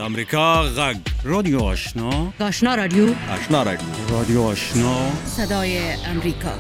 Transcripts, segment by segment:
امریکا غږ رادیو آشنا آشنا رادیو آشنا رادیو رادیو آشنا صدای امریکا.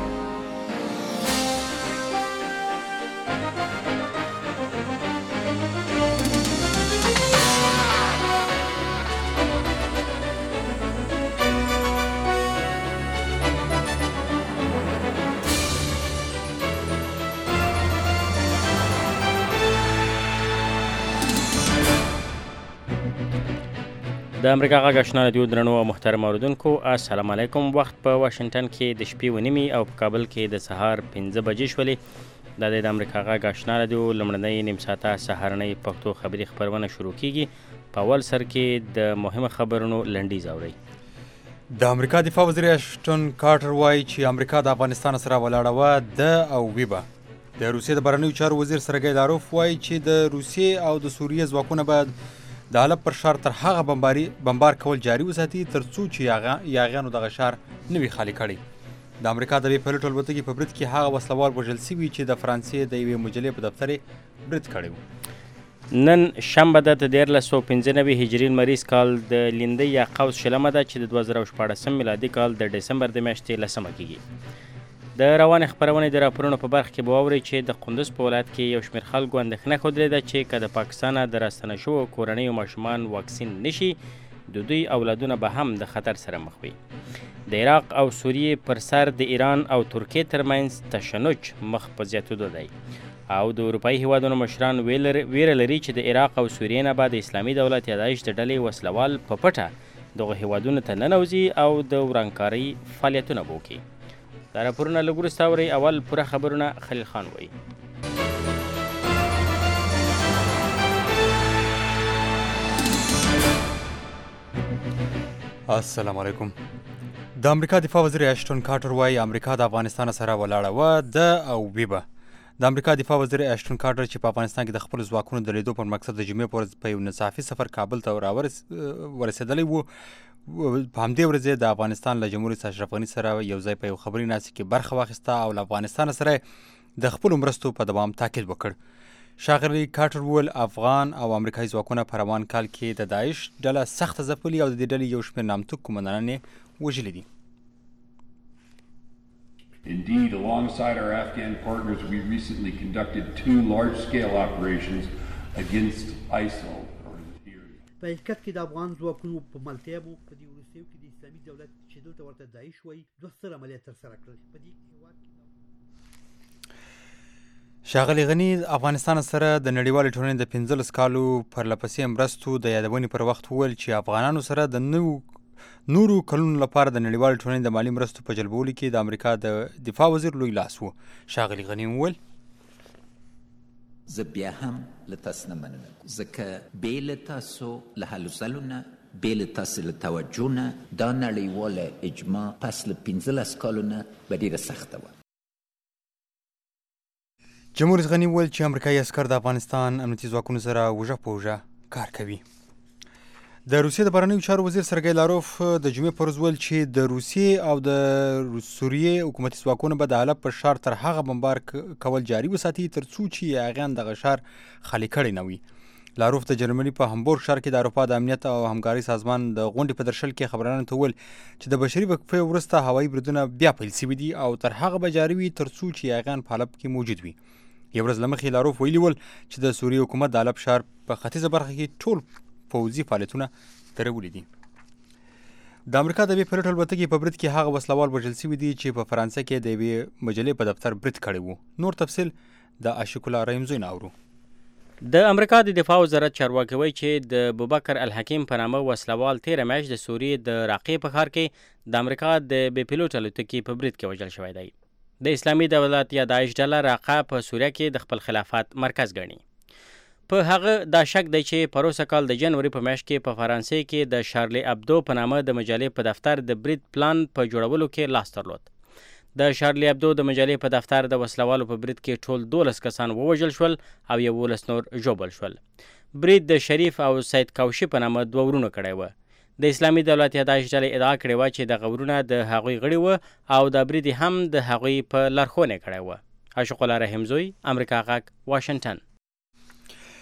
د امریکا غږ آشنا رادیو درنو او محترم اوریدونکو السلام علیکم. وخت په واشنگټن کې د شپې 9:30 او په کابل کې د سهار 5 بجې شولې. د امریکا غږ آشنا رادیو لومړنۍ نیم ساعته سهارنۍ پښتو خبري خبرونه شروع کیږي. په اول سر کې د مهمه خبرونو لنډیز اورئ. د امریکا دفاع وزیر اشټون کارټر وایي چې امریکا د افغانستان سره ولاړه وه د او ویبه. د روسیې د بهرنیو چارو وزیر سرګی لاروف وایي چې د روسیې او د سوریې ځواکونه باید د حلب پر ښار تر هغه بمبار کول جاري وساتي تر څو چې یاغیانو دغه ښار نه وي خالي کړی. د امریکا د بې پیلوټ الوتکې په برید کې هغه وسلوال وژل سوي چې د فرانسې د یوې مجلې په دفتر یې برید کړی و. نن شنبه ده د 1395 هجري لمریز کال د لیندۍ یا قوس شلمه ده چې د 2014 میلادي کال د ډسمبر د میاشتې 10 کېږي. د روانې خپرونې د راپورونو په برخه کې به واورئ چې د قندوز په ولایت کې یو شمېر خلکو اندېښنه ښودلې ده چې که د پاکستانه د راستنه شوو کورنیو ماشومان واکسین نشي د دوی اولادونه به هم د خطر سره مخ وي. د عراق او سوریې پر سر د ایران او ترکیې ترمنځ تشنج مخ په زیاتېدو دی او د اروپایي هیوادونو مشران ویره لري چې د عراق او سوریې نه به د اسلامي دولت یا داعش د ډلې وسلوال په پټه دغو هیوادونو ته ننوځي او د ورانکارۍ فعالیتونه به وکړي. دا راپورونه لږ وروسته اورئ. اول پوره خبرونه خلیل خان وایي. السلام علیکم. د امریکا دفاع وزیر اشټون کارټر وایي امریکا د افغانستان سره ولاړه وه د او ویبه. د امریکا دفاع وزیر اشټون کارټر چې په افغانستان کې د خپلو ځواکونو د لیدو پر مقصد د جمعې په ورځ په یو ناڅاپي سفر کابل ته ورسېدلی و. په همدې ورځ د افغانستان له جمهور رئیس اشرف غني سره یو ځای په یو خبري ناستې کې برخه واخیسته او له افغانستان سره د خپلو مرستو په دوام تاکید وکړ. ښاغلي کارټر وویل افغان او امریکایي ځواکونه په روان کال کې د داعش ډله سخته ځپلي او د دې ډلې یو شمېر نامتو قومندانان یې وژلي دي. Indeed, alongside our Afghan partners, we recently conducted 2 large-scale operations against ISIL. په حقیقت کې د افغان ځواکونو په ملتیابو په دې وروستیو کې د اسلامي دولت چې دلته ورته داعش وایي 2 ستر عملیات ترسره کړل. په دې هېواد کې ښاغلي غني افغانستان سره د نړیوالې ټولنې د 15 کالو پرلهپسې مرستو د یادونې پر وخت وویل چې افغانانو سره د نورو کلونو لپاره د نړیوالې ټولنې د مالي مرستو په جلبولو کې د امریکا د دفاع وزیر لوی لاس و. ښاغلي غني وویل زه بیا هم له تاسو نه مننه ځکه بې له تاسو له هلو ځلو نه بې له تاسو له توجه نه دا نړیواله اجماع پس له 15 کالو نه به ډېره سخته وه. جمهور رئیس غني وویل چې امریکایي عسکر د افغانستان امنیتي ځواکونو سره اوږه په اوږه کار کوي. د روسیې د بهرنیو چارو وزیر سرګی لاروف د جمعې په ورځ وویل چې د روسیې او د سوریې حکومتي ځواکونه به د حلب پر ښار تر هغه بمبار کول جاري وساتي تر څو چې یاغیان دغه ښار خالي کړی نه وي. لاروف د جرمني په همبورګ ښار کې د اروپا د امنیت او همکارۍ سازمان د غونډې په درشل کې خبرانو ته وویل چې د بشري وقفې وروسته هوایي بریدونه بیا پیل شوي دي او تر هغه به جاري وي تر څو چې یاغیان په حلب کې موجود وي. یو ورځ له مخکې لاروف ویلي ول چې د سوریې حکومت د حلب ښار په ختیځه برخه کې ټول پوځي فعالیتونه درولي دي. د امریکا د بې پیلوټ الوتکې په برید کې هغه وسلوال وژل سوي دي چې په فرانسه کې د یوې مجلې په دفتر برید کړی و. نور تفصیل د عاشق الله رحیم زوی نه اورو. د امریکا د دفاع وزارت چارواکي وایي چې د ابوبکر الحکیم په نامه وسلوال 13 میاشت د سوریې د راقې په ښار کې د امریکا د بې پیلوټ الوتکې په برید کې وژل شوی دی. د اسلامي دولت یا داعش ډله راقه په سوریه کې د خپل خلافت مرکز ګڼي. په هغه دا شک دی چې پروسه کال د جنوري په میاشت کې په فرانسې کې د شارلی ابدو په نامه د مجلې په دفتر د برید پلان په جوړولو کې لاس درلود. د شارلی ابدو د مجلې په دفتر د وسلوالو په برید کې ټول 12 کسان ووژل شول او 11 نور ژوبل شول. برید د شریف او سید کوشي په نامه 2 ورونه کړی و. د اسلامي دولت یا داعش ډلې ادعا کړې وه چې دغه ورونه د هغوی غړي وه او دا برید هم د هغوی په لارښوونه کړی و. عاشق الله رحیم زوی، امریکا غږ، واشنګټن.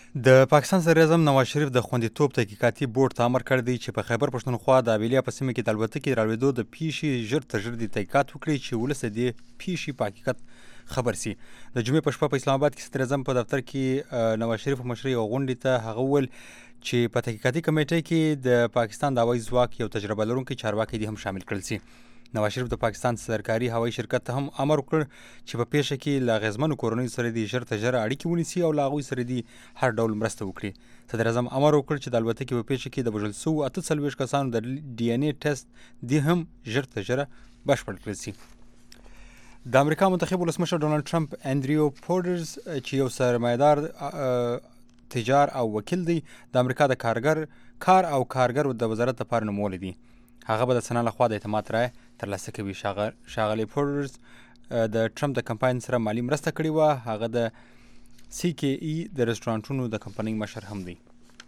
د پاکستان صدراعظم نواز شریف د خوندیتوب تحقیقاتي بورډ ته امر کړی دی چې په خیبر پښتونخوا د ابیلیا په سیمه کې د الوتکې راولېدو د پیښې ژر تر ژره د تحقیقات وکړي چې ولس د دې پیښې په حقیقت خبر سي. د جمعې په شپه په اسلام آباد کې صدراعظم په دفتر کې نواز شریف مشري او غونډې ته هغه وویل چې په تحقیقاتي کمیټې کې د پاکستان د هوایي ځواک یو تجربه لرونکی چارواکي دې هم شامل کړل سي. نواز شریف د پاکستان سرکاري هوایي شرکت ته هم امر وکړ چې په پیښه کې له اغیزمنو کورنیو سره د ژر تر ژره اړیکې ونیسي او له هغوی سره د هر ډول مرسته وکړي. صدراعظم امر وکړ چې د الوتکې په پیښه کې د وژل شوو 48 کسانو د ډي ان اے ټیسټ دې هم ژر تر ژره بشپړ کړل سي. د امریکا منتخب ولسمشر ډونالډ ټرمپ انډریو پورډرز چې یو سرمایدار تجار او وکیل دی د امریکا د کار او کارګر د وزارت لپاره نومولی دی. هغه به د سنا لخوا د اعتماد رایه ترلاسه کوي. ښاغلی پورډرز د ټرمپ د کمپاین سره مالي مرسته کړې وه. هغه د CKE د رستورانټونو د کمپنۍ مشر هم دی.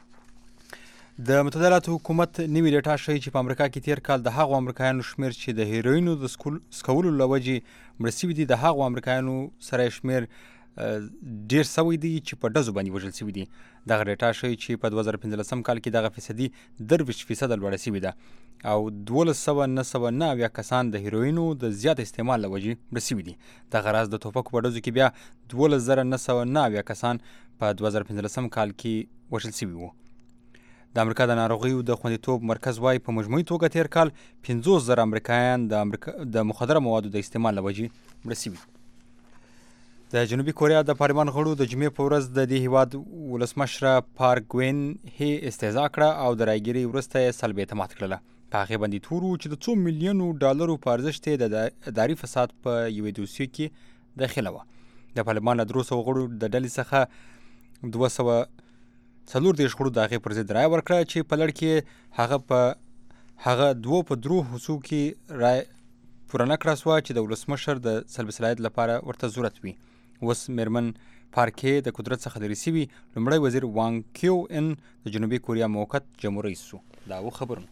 د متحده ایالاتو حکومت نوې ډیټا ښیي چې په امریکا کې تیر کال د هغو امریکایانو شمیر چې د هیروینو د سکولو له وجې مړه سوي دي د هغو امریکایانو سره شمیر ډیر سوی دی چې په ډزو باندې وژل سوي دي. دغه ډیټا ښیي چې په 2015 کال کې دغه فیصدي 23% لوړه سوې ده او 1299 کسان د هیروینو د زیات استعمال له وجې مړه سوي دي. دغه راز د ټوپکو په ډزو کې بیا 12999 کسان په 2015 کال کې وژل سوي وو. د امریکا د ناروغیو د خوندیتوب مرکز وایي په مجموعي توګه تیر کال 50,000 امریکایان د مخدره موادو د استعمال له وجې مړه سوي. د جنوبي کوریا د پارلمان غړو د جمعې په ورځ د دې هیواد ولسمشره پارک ګوین هي استهزا کړه او د رایګیرۍ وروسته یې سلب اعتماد کړله. په هغې باندې تور و چې د $2 میلیونو په ارزښت یې د اداري فساد په یوې دوسیې کې داخله وه. د پارلمان له 300 غړو د ډلې څخه 240 غړو د هغې پر ضد رایه ورکړه چې په لړ کې هغه 2 په 3 حصو کې رایه پوره نه کړه سوه چې د ولسمشر د سلب صلاحیت لپاره ورته ضرورت وي. اوس میرمن پارکې د قدرت څخه لرې سوي لومړی وزیر وانګ کیو ان د جنوبي کوریا موقت جمهور رئیس شو. دا و خبرونه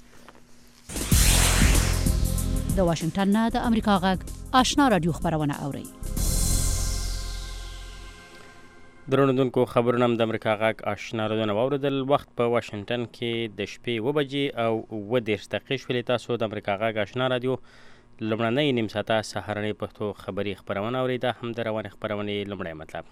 د واشنگټن نه د امریکا غږ آشنا رادیو خبرونه اورئ. درنوونکو خبرونه هم د امریکا غږ آشنا رادیو واوریدل. وخت په واشنگټن کې د شپې 7 بجې او 10 دقیقې شولې. تاسو د امریکا غږ آشنا رادیو لومړنۍ نیم ساعته سهارنۍ پښتو خبري خپرونه اورېده. هم د روانې خپرونې لومړی مطلب.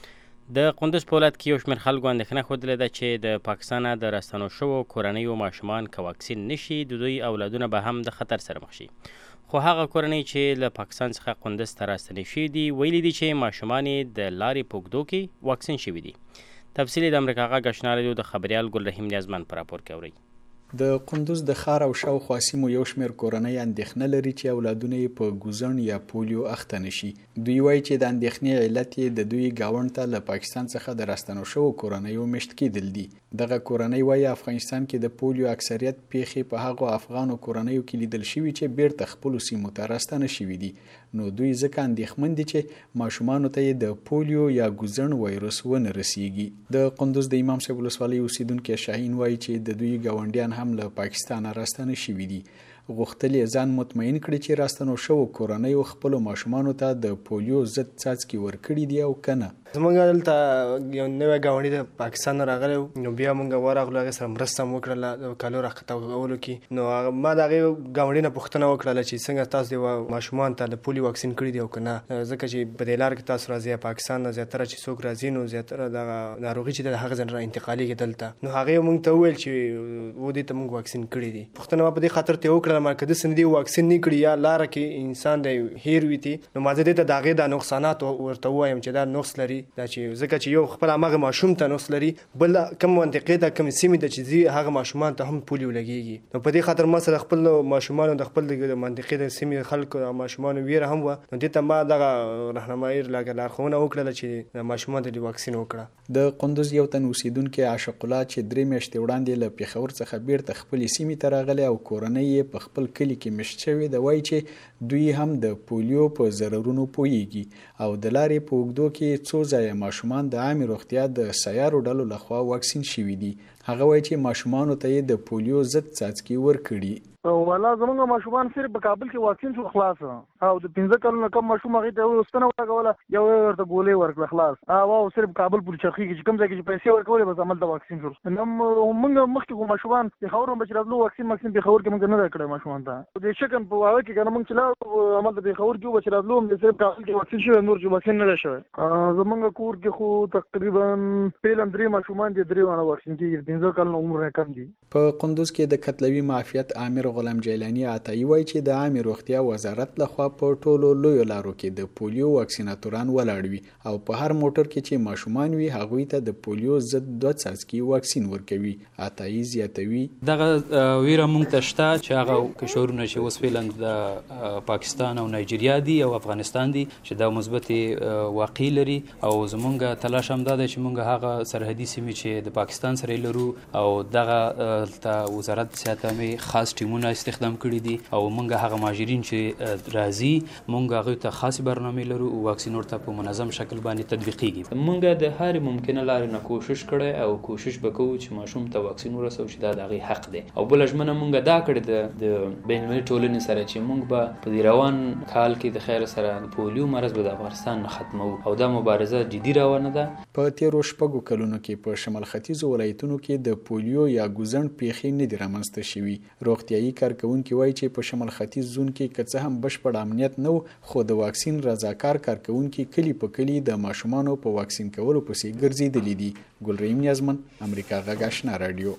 د قندوز په ولایت کې یو شمېر خلکو اندېښنه ښودلې ده چې د پاکستانه د راستنو شوو کورنیو ماشومان که واکسین نشي د دوی اولادونه به هم د خطر سره مخ شي. خو هغه کورنۍ چې له پاکستان څخه قندوز ته راستنې شوي دي ویلي دي چې ماشومان یې د لارې په اوږدو کې واکسین شوي دي. تفصیل د امریکا غږ آشنا رادیو د خبریال ګلرحیم نیازمن په راپور کې اورئ. د قندوز د ښار او شاوخوا سیمو یو شمېر کورنۍ اندېښنه لري چې اولادونه یې په ګوزڼ یا پولیو اخته نشي. دوی وایي چې د اندېښنې علت یې د دوی ګاونډ ته له پاکستان څخه د راستنو شوو کورنیو مشت کېدل دي. دغه کورنۍ وایي افغانستان کې د پولیو اکثریت پیښې په هغو افغانو کورنیو کې لیدل شوي چې بیرته خپلو سیمو ته راستنه شوي دي. نو دوی ځکه اندېښمن دي چې ماشومانو ته یې د پولیو یا ګوزڼ وایرس ونه رسیږي. د قندوز د امام صاحب ولسوالۍ اوسیدونکي شاهین وایي چې د دوی ګاونډیان هم له پاکستان راستنه شوي دي. غوښتل یې ځان مطمئن کړي چې راستنو شوو کورنیو خپلو ماشومانو ته د پولیو ضد څاڅکي ورکړي دي او که نه. زمونږ دلته یو نوی ګاونډي د پاکستان نه راغلی نو بیا مونږ ورغلو هغې سره مرسته مو وکړله د کالو راښکته کې. نو ما د هغې ګاونډي نه پوښتنه وکړله چې څنګه تاسو د ماشومان ته د پولیو واکسین کړي دي او که نه، ځکه چې په دې لار کې تاسو راځئ پاکستان نه زیاتره چې څوک راځي نو زیاتره دغه ناروغي چې د هغه ځای نه انتقالېږي دلته. نو هغې مونږ ته وویل چې و دې ته مونږ واکسین کړي دي. پوښتنه ما په دې خاطر ته وکړله ما که داسې نه دي واکسین نه کړي یا لاره کې انسان دی هیر وي دي نو ما زه دې ته د هغې دا نقصانات ورته ووایم چې دا نقص لري، دا چې ځکه چې یو خپل همغه ماشوم ته نقص لري، بل کوم منطقې ته کوم سیمې ته چې ځي هغه ماشومان ته هم پولیو لګېږي. نو په دې خاطر ما سره خپل ماشومانو د خپل منطقې د سیمې خلکو او ماشومانو ویره هم وه. نو دې ته ما دغه راهنمایي لارښوونه وکړله چې د ماشومانو ته واکسین وکړه. د قندوز یو تن اوسیدونکی عاشق الله چې 3 میاشتې وړاندې له پېښور څخه بیرته خپلې سیمې ته راغلی او کورنۍ یې په خپل کلي کې مشت شوې ده، وایي چې دوی هم د پولیو په ضررونو پوهیږي او د لارې په اوږدو کې څو ځایه ماشومان د عامې روغتیا د سیارو ډلو لخوا واکسین شوي دي. هغه وایي چې ماشومانو ته یې د پولیو ضد څاڅکي ورکړي. والله زمونږ ماشومان صرف په کابل کې واکسین شو خلاص او د 15 کلونو کم ماشوم هغه ته وستنه ورکوله یو ورته ګولې ورکړه خلاص او صرف کابل پورې چرخي چې کوم ځای کې پیسې ورکولې بس عمل د واکسین شروع نو موږ مخکې کوم ماشومان په خبرو بچ راتلو واکسین په خبر کې موږ نه راکړه ماشومان ته د شکن په واقع کې کنه موږ چلا عمل د خبر کې بچ راتلو هم صرف کابل کې واکسین شوی نور چې واکسین نه شوی زمونږ کور کې خو تقریبا پیلم 3 ماشومان دي 3 ونه واکسین کیږي 15 کلونو عمر کم دي په قندوز کې د کتلوي معافیت امیر غلام جیلانی عطایی وایي چې د عامه روغتیا وزارت لخوا په ټولو لویو لارو کې د پولیو واکسیناتوران ولاړ وي او په هر موټر کې چې ماشومان وي هغوی ته د پولیو ضد 2 څاڅکي واکسین ورکوي. عطایی زیاتوي دغه ویره مونږ ته شته چې هغه کشورونه چې اوس فعلا د پاکستان او نایجیریا دي او افغانستان دي چې دا مثبت واقع لري او زمونږ تلاش هم دا دی چې مونږ هغه سرحدي سیمې چې د پاکستان سره لرو او دغه ته وزارت صحت هم خاص ټیمونه استخدام کړي دي او مونږ هغه ماجرین چې راځي مونږ هغه ته خاص برنامه لرو او واکسین ورته په منظم شکل باندې تطبیقيږي. مونږ د هر ممکنه لارې نه کوشش کړي او کوشش وکړو چې ماشوم ته واکسین ورسوي چې دا دغه حق دی او بل ژمنه مونږ دا کړې د بین المللي ټولنې سره چې مونږ به په روان کال کې د خیر سره پولیو مرض به د افغانستان نه ختمو او دا مبارزه جدي روانه ده. په تیرو شپږو کلونو کې په شمال ختیځو ولایتونو کې د پولیو یا ګوزڼ پیښې نه دي رامنځته شوي. روغتیايي کارکونکي وایي چې په شمال ختیځ زون کې که څه هم بشپړ امنیت نه و خو د واکسین رضاکار کارکونکي کلی په کلی د ماشومانو په واکسین کولو پسې ګرځېدلي دي. ګلریم نیازمن امریکا غږ آشنا رادیو.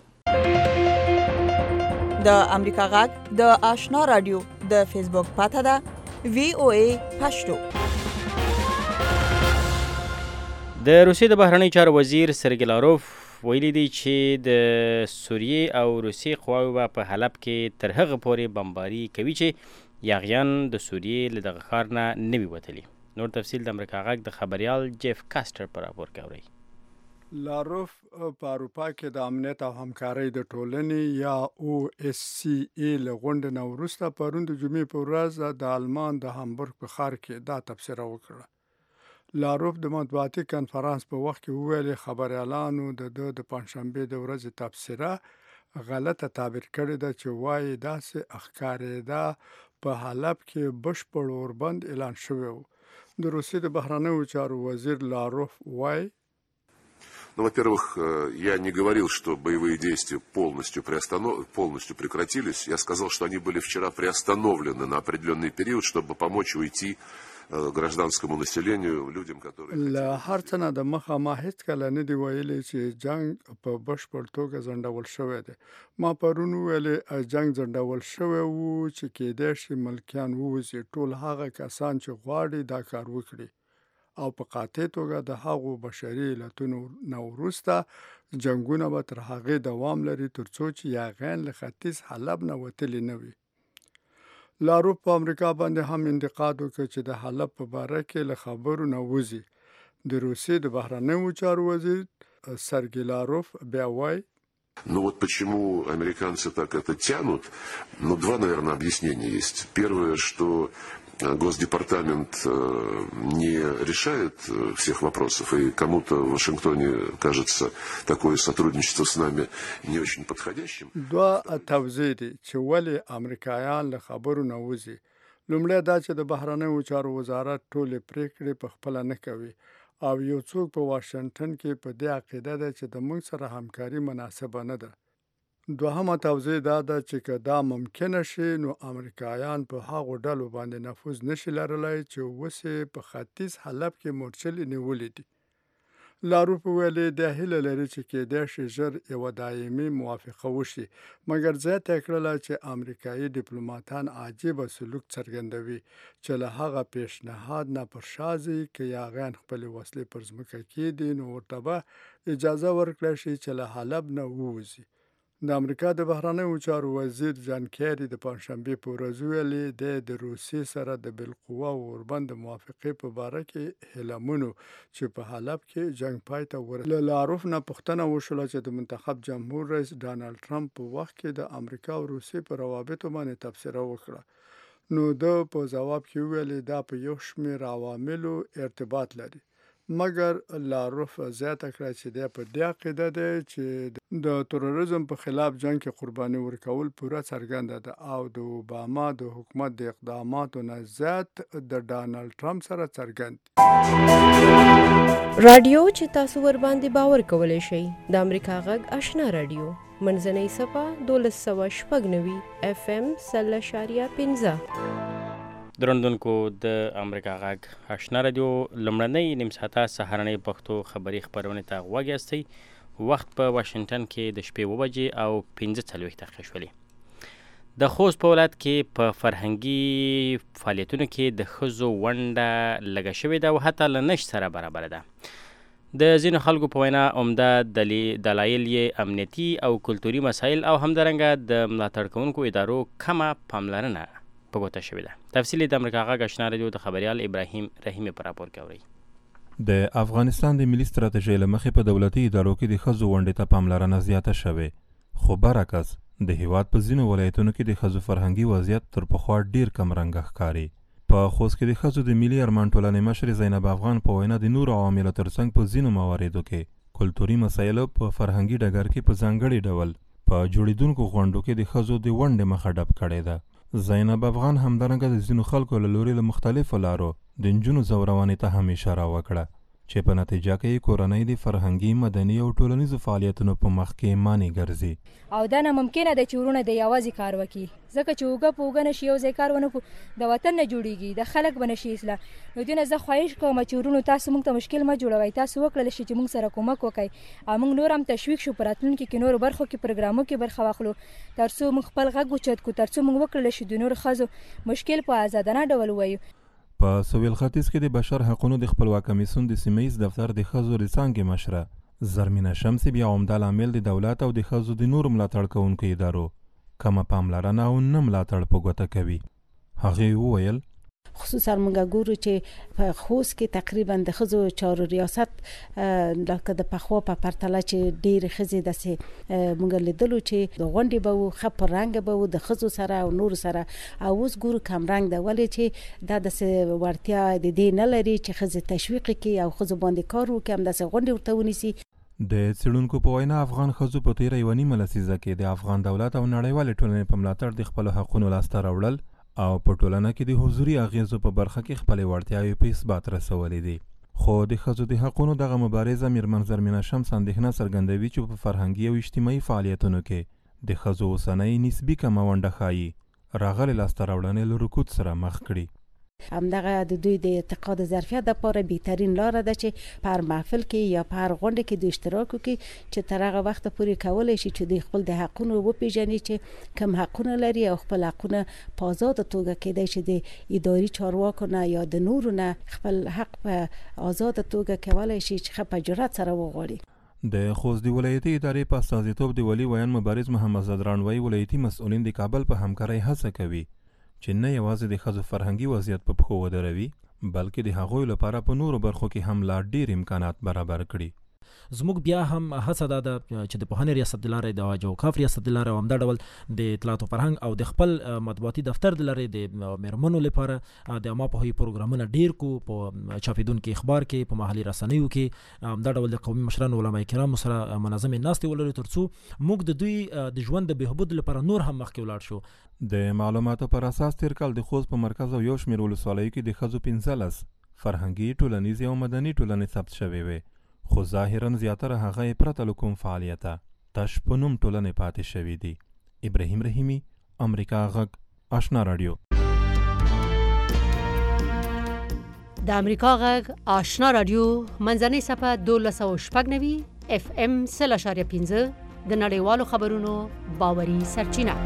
د امریکا غږ د آشنا رادیو د فیسبوک پاته ده VOA پښتو. د روسیې د بهرنی چارو وزیر سرګی لاروف ویلي دی چې د سوریې او روسیې قواوې په حلب کې تر هغه پورې بمباري کوي چې یاغیان د سوریې له دغه ښار نه نه وي وتلي. نور تفصیل د امریکا غږ د خبریال جیف کاسټر په راپور کې اورئ. لاروف په اروپا کې د امنیت او همکارۍ د ټولنې یا OSCE له غونډې نه وروسته پرون د جمعې په ورځ د آلمان د هامبورګ په ښار کې دا تبصره وکړه. لاروف د مطبوعاتي کنفرانس په وخت کې وویل خبریالانو د پنځشنبې د ورځې تبصره غلطه تعبیر کړې ده چې وایي داسې ښکارېده په حلب کې بشپړ اوربند اعلان شوی و. د روسیې د بهرنیو چارو وزیر لاروف وایي Ну, во-первых, я не говорил, что боевые действия полностью прекратились. Я сказал, что они были вчера приостановлены на определенный период, чтобы помочь уйти гражданскому населению, людям, которые... له هر څه نه د مخه ما هیڅ کله نه دی ویلي چې جنگ په بشپړ توګه ځنډول شوی دی. ما پرون ویلې جنگ ځنډول شوی وو چې کېدای شي ملکیان ووځي. ټول هغه کسان چې غواړي دا کار وکړي او په قاطع توګه د هغو بشري علتونو نه وروسته جنګونه به تر هغې دوام لري تر څو چې یاغیان له ختیځ حلب نه وتلي نه وي. لاروف په امریکا باندې هم انتقاد وکړ چې د حلب په باره کې له خبرو نه وځي. د روسیې د بهرنیو چارو وزیر سرګی لاروف بیا وایي Ну вот почему американцы так это тянут, ну два, наверное, объяснения есть. Первое, что Госдепартамент не решает всех вопросов, и кому-то в Вашингтоне кажется такое сотрудничество с нами не очень подходящим. Два توضیح دي چې ولې امریکایان له خبرو نه وځي. لومړی دا چې د بهرنیو چارو وزارت ټولې پریکړې په خپله نه کوي او یو څوک په واشنگټن کې په دې عقیده ده چې د موږ سره همکاري مناسبه نه ده. دوهمه توضیح دا ده چې که دا ممکنه شي نو امریکایان په هغو ډلو باندې نفوذ نشي لرلی چې اوس په ختیځ حلب کې مورچلې نیولې دي. لاروف ویلې د هیله لري چې کېدای شي ژر یوه دایمي موافقه وشي، مګر زیاته کړله چې امریکایي ډیپلوماتان عجیبه سلوک څرګندوي چې له هغه پیشنهاد نه پر شا ځي که یاغیان خپلې وسلې پر ځمکه کېږدي نو ورته به اجازه ورکړی شي چې له حلب نه ووځي. د امریکا د بهرنیو چارو وزیر جان کیری د پنځشنبې په ورځ ویلي د روسیې سره د بالقوه اوربند موافقې په باره کې هیلمنو چې په حلب کې جنگ پای ته ورسېد. له لاروف نه پوښتنه وشوله چې د منتخب جمهور رئیس ډانلډ ټرمپ په وخت کې د امریکا او روسیې په روابطو باندې تبصره وکړه. نو ده په ځواب کې ویلي دا په یو شمېر عواملو ارتباط لري. مګر لاروف زیاته کړه چې د په دې عقیده ده چې د تروریزم په خلاف جنگ کې قرباني ورکول پوره څرګنده ده او د اوباما د حکومت د اقداماتو نه زیات د ډانلډ ټرمپ سره څرګند رادیو چې تاسو ور باندې باور کولای شئ د امریکا غږ آشنا رادیو منځنۍ صفه 1290 FM 0.15 درندونکو د امریکا غږ آشنا رادیو لمړنۍ نیم ساعته سهارنۍ پښتو خبري خپرونې ته غوږ یاستئ. وخت په واشنگټن کې د شپې 7 بجې او 15 دقیقې شولې. د خوست په ولایت کې په فرهنګي فعالیتونو کې د ښځو ونډه لږه شوې ده او حتی له نشت سره برابره ده. د ځینو خلکو په وینا عمده دلایل یې امنیتي او کلتوري مسایل او همدارنګه د ملاتړ کوونکو ادارو کمه پاملرنه په ګوته شوې ده. تفصیل د امریکا غږ آشنا رادیو د خبریال ابراهیم رحیمي په راپور کې اورئ. د افغانستان د ملي ستراتیژۍ له مخې په دولتي ادارو کې د ښځو ونډې ته پاملرنه زیاته شوې، خو برعکس د هیواد په ځینو ولایتونو کې د ښځو فرهنګي وضعیت تر پخوا ډیر کمرنګه ښکاري. په خوست کې د ښځو د ملي ارمان ټولنې مشرې زینب افغان په وینا د نورو عواملو ترڅنګ په ځینو مواردو کې کلتوري مسایلو په فرهنګي ډګر کې په ځانګړي ډول په جوړېدونکو غونډو کې د ښځو د ونډې مخه ډپ کړې ده. زینب افغان همدارنګه د ځینو خلکو له لوري له مختلفو لارو د نجونو زورونې ته هم اشاره وکړه چې په نتیجه کې کورنۍ د فرهنګي، مدني او ټولنیزو فعالیتونو په مخ کې مانع ګرځي. او دا ناممکنه ده چې ورونه د یوازې کار وکړي، ځکه چې اوږه په اوږه نشي یو ځای کار ونه کړو د وطن نه جوړیږي، د خلک به نشي اصلاح. نو دې نه زه خواهش کوم چې ورونو تاسو موږ ته مشکل مه جوړوئ، تاسو وکړلی شئ چې موږ سره کومک وکړئ او موږ نور هم تشویق شو په راتلونکي کې نورو برخو کې پروګرامو کې برخه واخلو تر څو موږ خپل غږ اوچت کړو، تر څو موږ وکړلی شو د نورو ښځو مشکل په ازادانه ډول ووایو. په سویل ختیځ کې د بشر حقونو د خپلواک کمیسیون د سیمه ییز دفتر د ښځو د څانګې مشره زرمینه شمسي بیا عمده لامل د دولت او د ښځو د نورو ملاتړ کوونکو ادارو کمه پاملرنه او نه ملاتړ په ګوته کوي. هغې وویل خصوصا موږ ګورو چې په خوست کې تقریبا د ښځو چارو ریاست لکه د پخوا په پرتله چې ډېرې ښځې داسې موږ لیدلو چې د غونډې به وو ښه په رنګه به وو د ښځو سره او نورو سره، او اوس ګورو کم رنګ ده، ولې چې دا داسې وړتیا د دې نه لري چې ښځې تشویق کړي او ښځو باندې کار وکړي، همداسې غونډې ورته ونیسي. د څېړونکو په وینا افغان ښځو په تېره یوه نیمه لسیزه کې د افغان دولت او نړیوالې ټولنې په ملاتړ د خپلو حقونو لاسته راوړل او په ټولنه کې د حضوري اغیزو په برخه کې خپلې وړتیاوې په اثبات رسولې دي. خو د ښځو د حقونو دغه مبارزه میرمن زرمینه شمس اندېښنه څرګندوي چې په فرهنګي او اجتماعي فعالیتونو کې د ښځو اوسنۍ نسبي کمه ونډه ښایي راغلې لاسته راوړنې له رکود سره مخ کړي. همدغه د دوی د اعتقاد ظرفیت لپاره بهترین لاره ده چې په هر محفل کې یا په هر غونډه کې د اشتراک وکړي چې تر هغه وخته پورې کولی شي چې دوی خپل د حقونو وپېژني چې کوم حقونه لري او خپل حقونه په آزاده توګه کېدای شي د اداري چارواکو نه یا د نورو نه خپل حق په آزاده توګه کولی شي چې په جرأت سره وغواړي. د خوست د ولایتي ادارې په استازیتوب د ولي ویان مبارز محمد زدران وایي ولایتي مسؤلین د کابل په همکارۍ هڅه کوي چې نه یوازې د ښځو فرهنګي وضعیت په پښو ودروي بلکې د هغوی لپاره په نورو برخو کې هم لا ډېر امکانات برابر کړي. زموږ بیا هم هڅه دا ده چې د پوهنې ریاست د لارې د اوقاف ریاست د لارې همدا ډول د اطلاعات او فرهنګ او د خپل مطبوعاتي دفتر د لارې د میرمنو لپاره د عامه پوهاوي پروګرامونه ډېر کو په چاپېدونکي اخبار کې په محلي رسنیو کې همدا ډول د قومي مشرانو علما کرامو سره منظمې ناستې ولرو تر څو موږ د دوی د ژوند د بهبود لپاره نور هم مخکې ولاړ شو. د معلوماتو پر اساس تیر کال د خوست په مرکز او یو شمېر ولسوالیو کې د ښځو 15 فرهنګي، ټولنیزې او مدني ټولنې ثبت شوې وې، خو ظاهرا زیاتره هغه پرته له کوم فعالیته تش په نوم ټولنې پاتې شوي دي. ابراهیم رحیمي، امریکا غږ آشنا رادیو. د امریکا غږ آشنا رادیو منځنۍ صفحه 1290 FM 0.15 د نړیوالو خبرونو باوري سرچینه.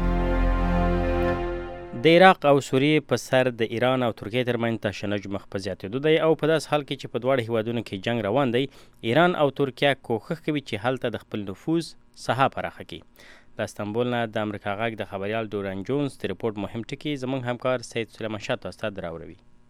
د عراق او سوریې په سر د ایران او ترکیې ترمنځ تشنج مخ په زیاتېدو دی او په داس حال کې چې په دواړو هیوادونو کې جنگ روان دی، ایران او ترکیه کوښښ کوي چې هلته د خپل نفوذ ساحه پراخه کړي. د استانبول نه د امریکا غږ د خبریال دوران جونز د رپورټ مهم ټکي زموږ همکار سید سلیمان شاه تاسو ته راوړي.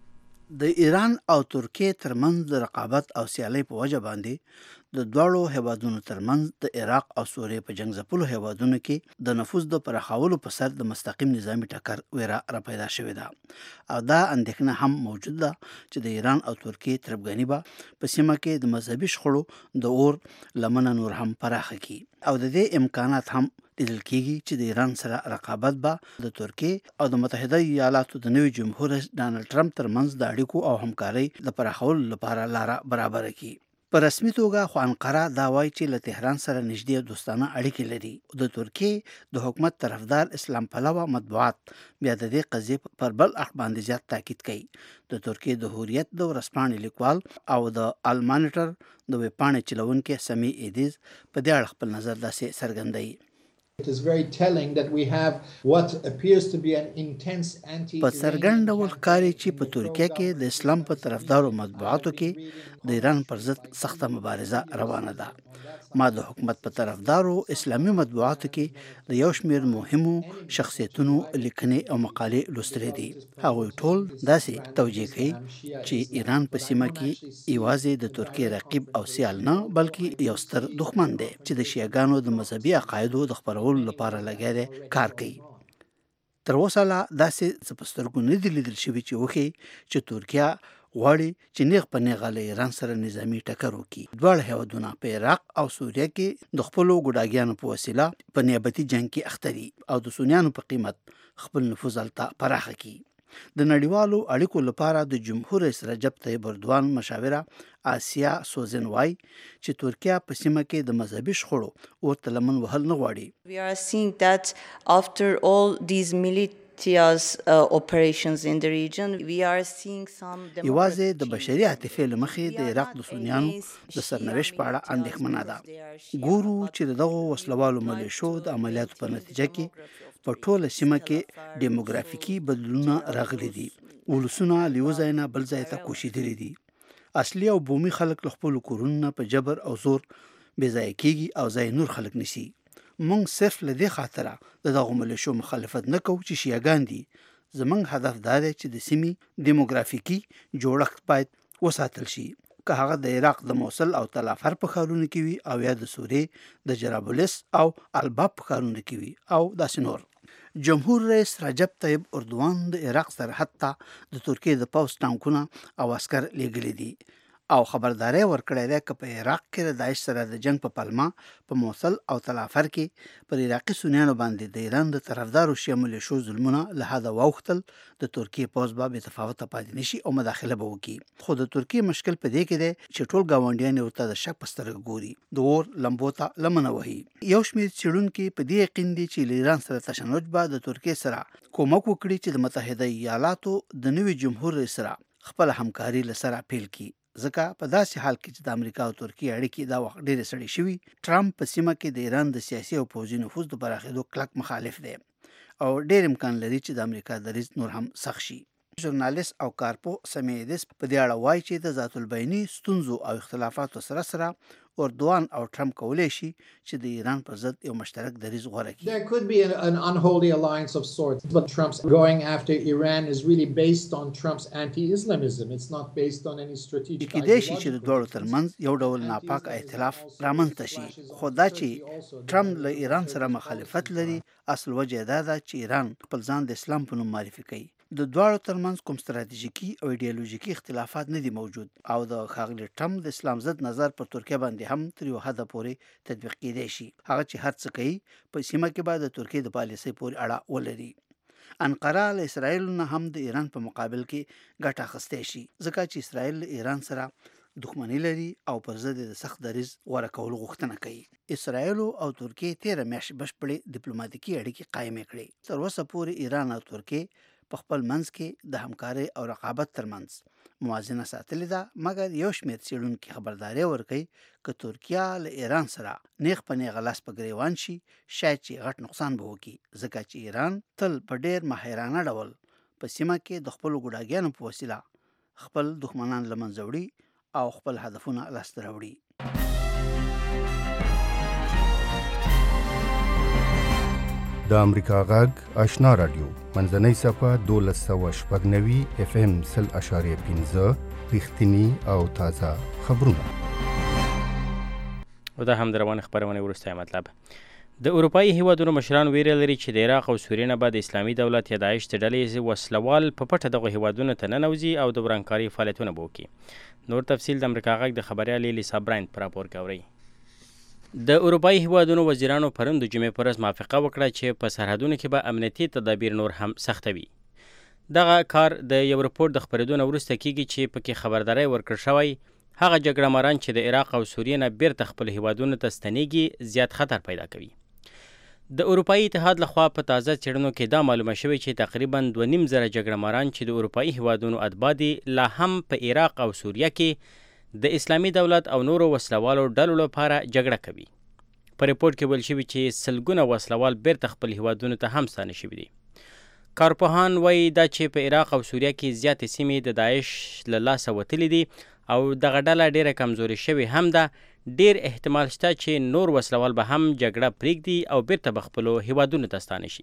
د ایران او ترکیې ترمنځ د رقابت او سیالۍ په وجه باندې د دواړو هیوادونو ترمنځ د عراق او سوریې په جنگ ځپلو هیوادونو کې د نفوذ د پراخولو په سر د مستقیم نظامی ټکر ویره را پیدا شوې ده او دا اندېښنه هم موجود ده چې د ایران او ترکیې تربګنی به په سیمه کې د مذهبي شخړو د اور لمنه نور هم پراخه کی او د دې امکانات هم لیدل کېږي چې د ایران سره رقابت به د ترکیې او د متحده ایالاتو د نوي جمهور رئیس ډانلډ ټرمپ ترمنځ د اړیکو او همکارۍ د پراخولو لپاره لاره برابر کړي. په رسمي توګه خو انقره دا وایي چې له تهران سره نږدې او دوستانه اړیکې لري. د ترکیې د حکومت طرفدار اسلام پلوه مطبوعات بیا د دې قضیې پر بل اړخ باندې زیات تاکید کوي. د ترکیې د هوریت د ورځپاڼې لیکوال او د المانیټر د ویبپاڼې چلوونکي سمی ایدیز په دې اړخ خپل نظر داسې څرګندوي. It is very telling that we have what appears to be an intense anti په څرګند ډول ښکاري چې په ترکیه کې د اسلام په طرفدارو مطبوعاتو کې د ایران پر ضد سخته مبارزه روانه ده. ما د حکومت په طرفدارو اسلامي مطبوعاتو کې د یو شمېر مهمو شخصیتونو لیکنې او مقالې لوستلې دي. هغوی ټول داسې توجیه کوي چې ایران په سیمه کې یوازې د ترکیې رقیب او سیال نه بلکې یو ستر دښمن دی چې د شیعاګانو د مذهبي عقایدو د خپرولو لپاره لګیا دی کار کوي. تر اوسه لا داسې څه په سترګو نه دي لیدل شوي چې وښیي چې ترکیه غواړي چې نیغ په نیغه له ایران سره نظامي ټکر وکړي. دواړه هیوادونه په عراق او سوریه کې د خپلو ګوډاګیانو په وسیله په نیابتي جنګ کې اخته دي او د سنیانو په قیمت خپل نفوذ هلته پراخه کړي. د نړیوالو اړیکو لپاره د جمهور رئیس رجب طیب اردوان مشاوره آسیا سوزن وای چې ترکیه په سیمه کې د مذهبي شخړو ورته لمن وهل نه غواړي. We are seeing that after all these operations in the region we are seeing some یوازې د بشري عاطفې له مخې د عراق د سنیانو د سرنوشت په اړه اندېښمنه ده. ګورو چې دغه وسلوالو ملیشو د عملیاتو په نتیجه کې په ټوله سیمه کې ډیموګرافیکي بدلونونه راغلي دي. ولسونه له یو ځای نه بل ځای ته کوشېدلي دي. اصلي او بومي خلک له خپلو کورونو په جبر او زور بې ځایه کېږي او ځای نور خلک نیسي. مونږ صرف له دې خاطره د دغو ملیشو مخالفت نه کوو چې شیعاګان دي. زمونږ هدف دا دی چې د سیمې دیموګرافیکي جوړښت باید وساتل شي، که هغه د عراق د موصل او تل افر په ښارونو کې وي او یا د سوریې د جرابلس او الباب په ښارونو کې وي او داسې نور. جمهور رئیس رجب طیب اردوان د عراق سرحد ته د ترکیې د پوځ ټانکونه او عسکر لیږلي دي او خبرداری ورکړی دی که په عراق کې د داعش سره د جنگ په پلمه په موصل او تل افر کې پر عراقي سنیانو باندې د ایران د طرفدارو شیعه ملیشو ظلمونه له حده واوښتل د ترکیې پوځ به بې تفاوته پاتې نشي او مداخله به وکړي. خو د ترکیې مشکل په دې کې دی چې ټول ګاونډیان ورته د شک په سترګه ګوري، د اور لمبو ته لمنه وهي. یو شمېر څېړونکي په دې یقین دي چې له ایران سره تشنج به د ترکیې سره کومک وکړي چې د متحده ایالاتو د نوي جمهور رئیس سره خپل همکاري له سره پیل کړي. ځکه په داسې حال کې چې د امریکا او ترکیې اړیکې دا وخت ډېرې سړې شوي، ټرمپ په سیمه کې د ایران د سیاسي او پوځي نفوذ د پراخېدو کلک مخالف دی او ډېر امکان لري چې د امریکا دریځ نور هم سخت شي. ژورنالیست او کارپو سمیدس په دې اړه وایي چې د ذات البیني ستونزو او اختلافاتو سره سره اردوان او ټرمپ کولی شي چې د ایران پر ضد یو مشترک دریځ غوره کړي. There could be an unholy alliance of sorts, but Trump's going after Iran is really based on Trump's anti-Islamism. It's not based on any strategic. کېدای شي چې د دواړو ترمنځ یو ډول ناپاک ائتلاف رامنځته شي، خو دا چې ټرمپ له ایران سره مخالفت لري اصل وجه دا ده چې ایران خپل ځان د اسلام په نوم معرفي کوي. د دواړو ترمنځ کوم ستراتیژیکي او ایډیالوژیکي اختلافات نه دي موجود او د ښاغلي ټرمپ د اسلام ضد نظر پر ترکیه باندې هم تر یو حده پورې تطبیق کېدای شي. هغه چې هر څه کوي په سیمه کې به د ترکیې د پالیسۍ پورې اړه ولري. انقره له اسرائیل نه هم د ایران په مقابل کې ګټه اخیستی شي، ځکه چې اسرائیل له ایران سره دښمني لري او پر ضد د سخت دریځ غوره کولو غوښتنه کوي. اسرائیل او ترکیې 13 میاشتې بشپړې ډیپلوماتیکي اړیکې قایمې کړې. تر اوسه پورې ایران او ترکیې په خپل منځ کې د همکارۍ او رقابت ترمنځ موازنه ساتلې ده، مګر یو شمېر څېړونکي خبرداری ورکوي که ترکیه له ایران سره نیغ په نیغه لاس په ګریوان شي شاید چې غټ نقصان به وکړي، ځکه چې ایران تل په ډېر ماهرانه ډول په سیمه کې د خپلو ګوډاګیانو په وسیله خپل دښمنان له منځه وړي او خپل هدفونه لاسته راوړي. د امریکا غږ آشنا رادیو منځنۍ صفحه 1290 FM 0.15 رښتینی او تازه خبرونه. او دا هم د روانې خپرونې وروستی مطلب. د اروپایي هیوادونو مشران ویره لري چې د عراق او سوریې نه به د اسلامي دولت یا داعش د ډلې وسلوال په پټه دغه هیوادونو ته ننوځي او د ورانکاري فعالیتونه به وکړي. نور تفصیل د امریکا غږ د خبریال لیسا براینټ په راپور کې اورئ. د اروپایي هیوادونو وزیرانو پرون د جمعې په ورځ موافقه وکړه چې په سرحدونو کې به امنیتي تدابیر نور هم سختوي. دغه کار د یو رپورټ د خپرېدو نه وروسته کیږي چې پکې خبرداری ورکړل شوی هغه جګړه ماران چې د عراق او سوریې نه بیرته خپل هیوادونو ته ستنېږي زیات خطر پیدا کوي. د اروپایي اتحاد لخوا په تازه څېړنو کې دا معلومه شوې چې تقریبا 2.5 زره جګړه ماران چې د اروپایي هیوادونو اتباع دي لا هم په عراق او سوریه کې د اسلامي دولت او نورو وسلوالو ډلو لپاره جګړه کوي. په رپورټ کې ویل شوي چې سلګونه وسلوال بیرته خپل هیوادونو ته هم ستانه شوي دي. کارپوهان وایي دا چې په عراق او سوریه کې زیاتې سیمې د داعش له لاسه وتلي دي او دغه ډله ډیره کمزوري شوې هم ده. ډیر احتمال شته چې نور وسلوال به هم جګړه پرېږدي او بیرته به خپلو هیوادونو ته ستانه شي.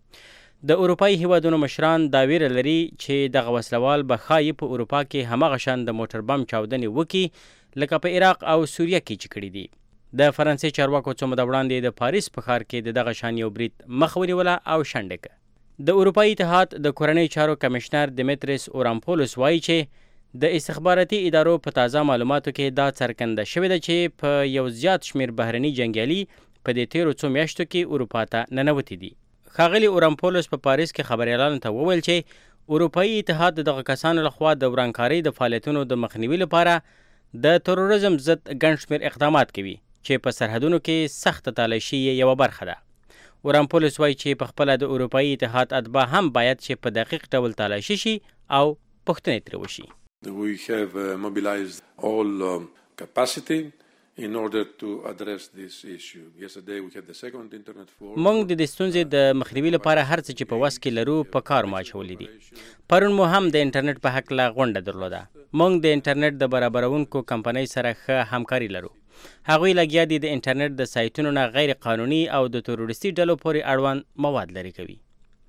د اروپایي هیوادونو مشران دا ویره لري چې دغه وسلوال به ښایي په اروپا کې هماغه شان د موټر بم چاودنې وکړي لکه په عراق او سوریه کې چې کړي دي. د فرانسې چارواکو څو موده وړاندې د پاریس په ښار کې د دغه شان یو برید مخ ونیوله او شنډه کړه. د اروپایي اتحاد د کورنۍ چارو کمشنر دیمیتریس اورامپولوس وایي چې د استخباراتي ادارو په تازه معلوماتو کې دا څرګنده شوې ده چې په یو زیات شمیر بهرني جنګیالي په دې تیرو څو میاشتو کې اروپا ته ننوتي دي. ښاغلي اورامپولوس په پاریس کې خبریالانو ته وویل چې اروپایي اتحاد د دغه کسانو لخوا د ورانکارۍ د فعالیتونو د مخنیوي لپاره د تروریزم ضد ګڼ شمیر اقدامات کوي چې په سرحدونو کې سخت تالاشي یوه برخه ده. اورامپولوس وایي چې په خپله د اروپایي اتحاد اتباع هم باید چې په دقیق ډول تالاشي شي او پوښتنې ترې وشي. We have mobilized all capacity in order to address this issue. Yesterday we had the second internet forum. موږ د دې ستونزې د مخنیوي لپاره هر څه چې په وس کې لرو په کار مو اچولي دي. پرون مو هم د انټرنیټ په هکله غونډه درلوده. موږ د انټرنیټ د برابرونکو کمپنۍ سره ښه همکاري لرو. هغوی لګیا دي د انټرنیټ د سایټونو نه غیر قانوني او د تروریستي ډلو پورې اړوند مواد لرې کوي.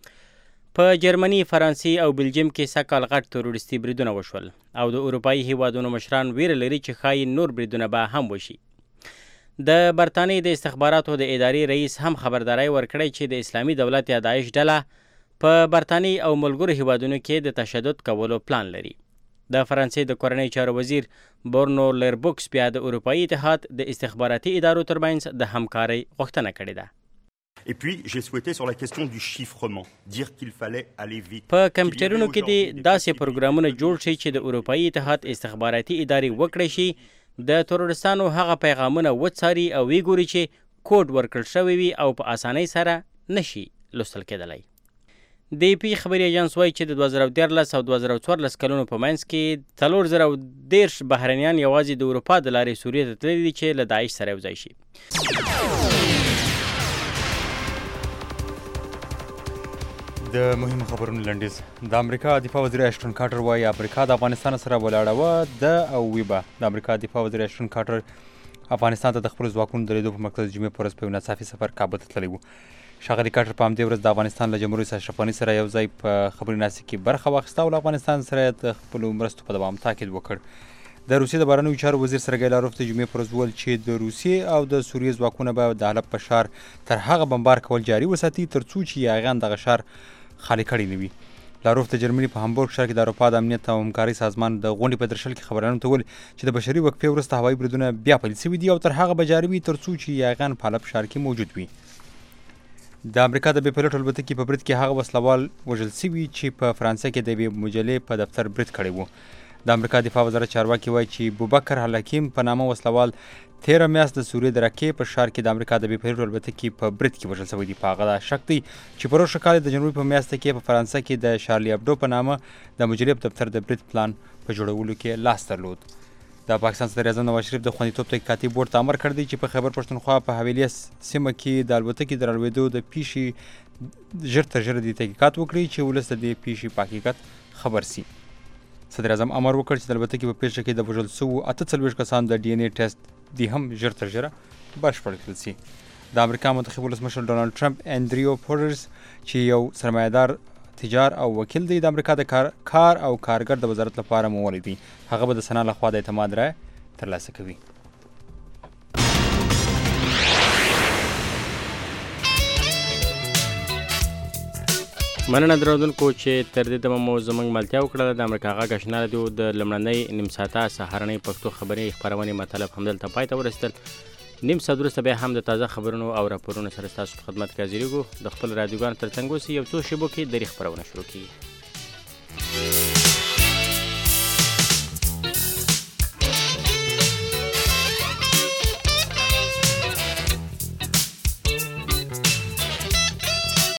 په جرمني، فرانسې او بلجیم کې سږکال غټ تروریستي بریدونه وشول او د اروپایي هیوادونو مشران ویره لري چې ښایي نور بریدونه به هم وشي. د برطانیې د استخباراتو د ادارې رئیس هم خبرداری ورکړی چې د اسلامي دولت یا داعش ډله په برطانیې او ملګرو هیوادونو کې د تشدد کولو پلان لري. د فرانسې د کورنۍ چارو وزیر بورنو لیربوکس بیا د اروپایي اتحاد د استخباراتي ادارو ترمنځ د همکارۍ غوښتنه کړې ده. Et puis j'ai souhaité sur la question du chiffrement dire qu'il fallait aller vite. په کمپیوټرونو کې د داسې پروګرامونه جوړ شي چې د اروپایي اتحاد استخباراتي ادارې وکړی شي د تروریستانو هغه پیغامونه وڅاري او وګوري چې کوډ ورکړل شوی وي او په اسانۍ سره نشي لوستل کېدلی. د پی خبري ایجنس وایي چې د 2013 او 2014 کلونو په منځ کې 410 بهرنیان یوازې د اروپا د لارې سوریې ته تللي دي چې له داعش سره یوځای شي. د مهمو خبرونو لنډیز. د امریکا دفاع وزیر اشټون کارټر وایي امریکا د افغانستان سره ولاړه وه د او وی به. د امریکا دفاع وزیر اشټون کارټر افغانستان ته د خپلو ځواکونو د لیدو په مقصد جمعې په ورځ په یو ناڅاپي سفر کابل ته تللی و. ښاغلي کارټر په همدې ورځ د افغانستان له جمهور رئیس اشرف غني سره یو ځای په خبري ناستې کې برخه واخیسته او له افغانستان سره د خپلو مرستو په دوام تاکید وکړ. د روسیې د بهرنیو چارو وزیر سرګی لاروف د جمعې په ورځ وویل چې د روسیې او د سوریې ځواکونه به د حلب په ښار تر هغه بمبار کول جاري وساتي تر څو چې یاغیان دغه ښار خالی کړی نه وي. لاروف د جرمني په هامبورګ ښار کې د اروپا د امنیت او همکارۍ سازمان د غونډې په درشل کې خبریالانو ته وویل چې د بشري وقفې وروسته هوایي بریدونه بیا پیل شوي دي او تر هغه به جاري وي تر څو چې یاغیان په حلب ښار کې موجود وي. د امریکا د بې پیلوټ الوتکې په برید کې هغه وسلوال وژل شوي چې په فرانسه کې د یوې مجلې په دفتر برید کړی و. د امریکا دفاع وزارت چارواکي وایي چې بوبکر حکیم په نامه وسلوال 13 میاشت د سوریې د رکې په ښار کې د امریکا د بې پیلوټ الوتکې په برید کې وژل شوی دی. په هغه دا شک دی چې په روښه کال د جنوري په میاشت کې په فرانسه کې د شارلی ابدو په نامه د مجلې په دفتر د برید پلان په جوړولو کې لاس درلود. د پاکستان صدر اعظم نواز شریف د خوندیتوب تحقیقاتي بورډ ته امر کړی دی چې په خیبر پښتونخوا په حویلې سیمه کې د الوتکې د رالوېدو د پیښې ژر تر ژره د تحقیقات وکړي چې ولس د دې پیښې په حقیقت خبر سي. صدر اعظم امر وکړ چې د الوتکې په پیښه کې د وژل شوو 48 کسانو د ډي ان اے ټیسټ دی هم ژر تر ژره بشپړ کړل شي. د امریکا منتخب ولسمشر ډونالد ټرمپ انډریو پورټرز چې یو سرمایه‌دار تجار او وکیل دی د امریکا د کار او کارګر د وزارت لپاره مومولی دی. هغه به د سنا لخوا د اعتماد رایه ترلاسه کوي. مننه درودونکو چې تر دې دمه مو زموږ ملتیا وکړله. د امریکا غږ اشنا راډیو د لومړنۍ نیم ساعته سهارنۍ پښتو خبري خپرونې مطلب همدلته پای ته ورسېدل. نیم ساعت وروسته بیا هم د تازه خبرونو او راپورونو سره ستاسو په خدمت کې حاضرېږو. د خپل رادیوګانو تر څنګ اوسئ. یو څو شېبو کې درې خپرونه شروع کېږي.